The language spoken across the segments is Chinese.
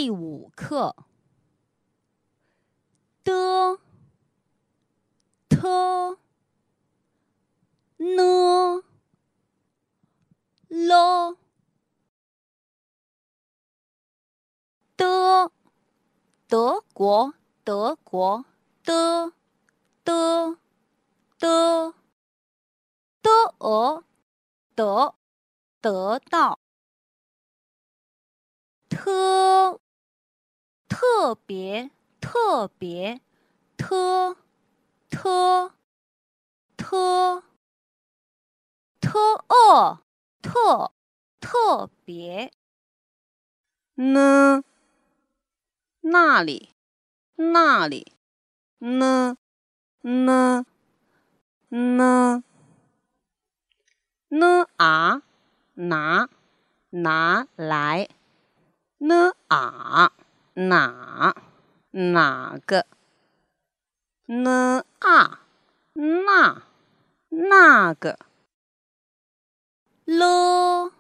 第5课的、特、呢、了、的、德国、德国的、的、的、的、得、得到。特、特别、特别、特、特、特、特、特、特别。 呢，那里，那里，呢，呢，呢，呢啊，拿，拿来，呢啊，哪，哪个，呢啊，那个。 了，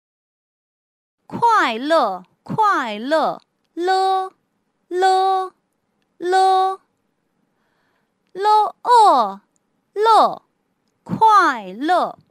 快乐，快乐，了，了，了，了，快乐。